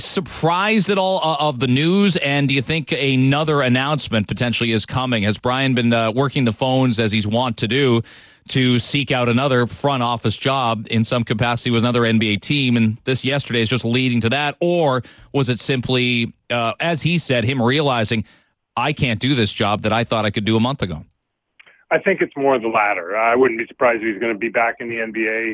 surprised at all of the news, and do you think another announcement potentially is coming? Has Brian been working the phones as he's wont to do to seek out another front office job in some capacity with another NBA team, and this yesterday is just leading to that? Or was it simply, as he said, him realizing, I can't do this job that I thought I could do a month ago? I think it's more the latter. I wouldn't be surprised if he's going to be back in the NBA.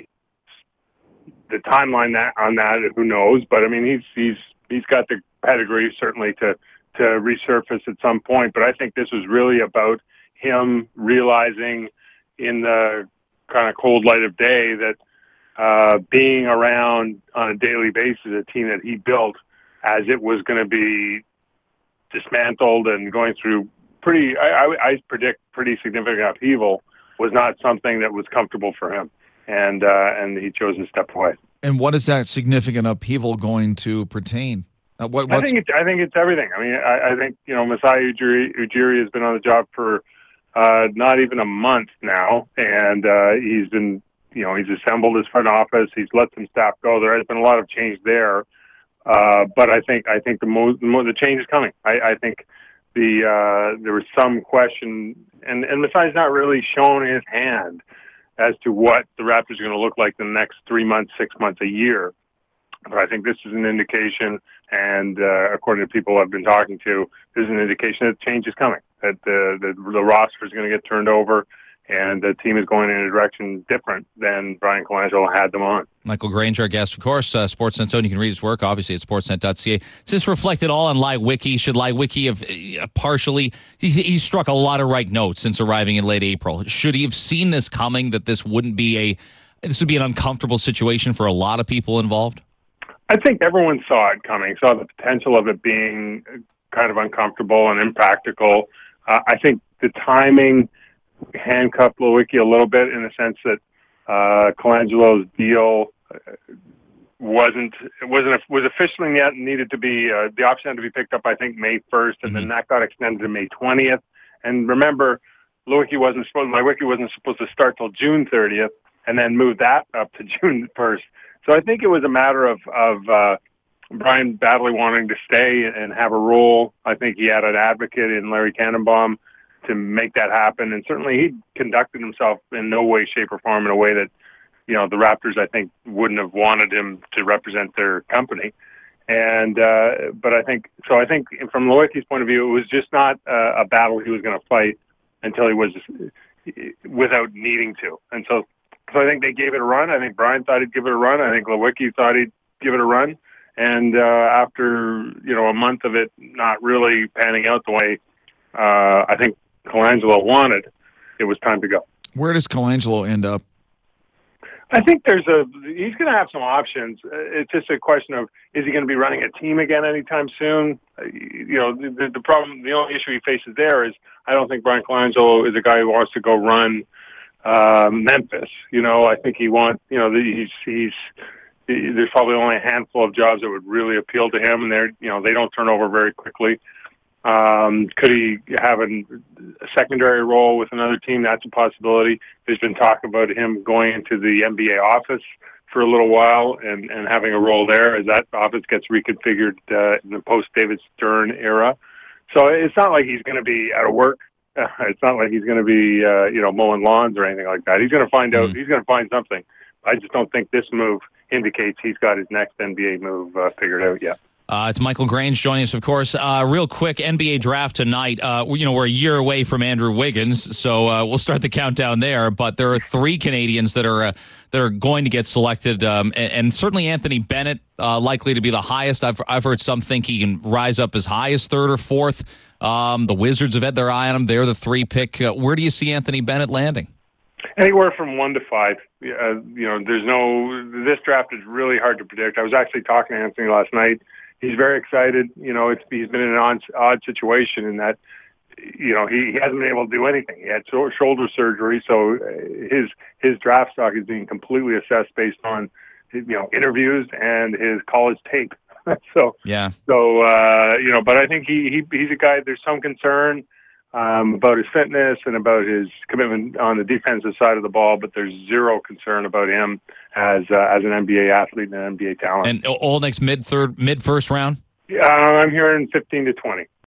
The timeline on that, who knows? But I mean, he's got the pedigree certainly to resurface at some point. But I think this was really about him realizing in the kind of cold light of day that being around on a daily basis a team that he built as it was going to be dismantled and going through I predict pretty significant upheaval was not something that was comfortable for him. And he chose to step away. And what is that significant upheaval going to pertain? I think it's everything. I mean, I think Masai Ujiri has been on the job for not even a month now, and he's been he's assembled his front office. He's let some staff go. There has been a lot of change there, but I think the change is coming. I think there was some question, and Masai's not really shown his hand as to what the Raptors are going to look like the next 3 months, 6 months, a year. But I think this is an indication, and according to people I've been talking to, this is an indication that change is coming, that the roster is going to get turned over, and the team is going in a direction different than Brian Colangelo had them on. Michael Granger, our guest, of course, Sportsnet Zone. You can read his work, obviously, at sportsnet.ca. Is this reflected all on Leiweke? Should Leiweke have partially... He's struck a lot of right notes since arriving in late April. Should he have seen this coming, that this would be an uncomfortable situation for a lot of people involved? I think everyone saw it coming, saw the potential of it being kind of uncomfortable and impractical. I think the timing handcuffed Leiweke a little bit in the sense that Colangelo's deal was officially yet needed to be the option had to be picked up, I think, May 1st, and then that got extended to May 20th. And remember, Leiweke wasn't supposed to start till June 30th, and then move that up to June 1st. So I think it was a matter of Brian badly wanting to stay and have a role. I think he had an advocate in Larry Tannenbaum to make that happen, and certainly he conducted himself in no way, shape, or form in a way that the Raptors, I think, wouldn't have wanted him to represent their company. And but I think from Leiweke's point of view, it was just not a battle he was going to fight until he was without needing to. And so I think they gave it a run. I think Brian thought he'd give it a run. I think Leiweke thought he'd give it a run. And after a month of it not really panning out the way I think Colangelo wanted, it was time to go. Where does Colangelo end up? I think he's going to have some options. It's just a question of, is he going to be running a team again anytime soon? The problem, the only issue he faces there is I don't think Brian Colangelo is a guy who wants to go run Memphis. I think he wants, there's probably only a handful of jobs that would really appeal to him, and they don't turn over very quickly. Could he have a secondary role with another team? That's a possibility. There's been talk about him going into the NBA office for a little while and having a role there as that office gets reconfigured in the post-David Stern era. So it's not like he's going to be out of work. It's not like he's going to be, mowing lawns or anything like that. He's going to find out. He's going to find something. I just don't think this move indicates he's got his next NBA move figured out yet. It's Michael Grange joining us, of course. Real quick, NBA draft tonight. We're a year away from Andrew Wiggins, so we'll start the countdown there. But there are three Canadians that are going to get selected, and certainly Anthony Bennett likely to be the highest. I've heard some think he can rise up as high as third or fourth. The Wizards have had their eye on him. They're the 3 pick. Where do you see Anthony Bennett landing? Anywhere from 1 to 5. This draft is really hard to predict. I was actually talking to Anthony last night. He's very excited. He's been in an odd situation in that, he hasn't been able to do anything. He had shoulder surgery, so his draft stock is being completely assessed based on, interviews and his college tape. But I think he's a guy. There's some concern about his fitness and about his commitment on the defensive side of the ball, but there's zero concern about him as an NBA athlete and an NBA talent. And Olnyk's mid first round? I'm hearing 15 to 20.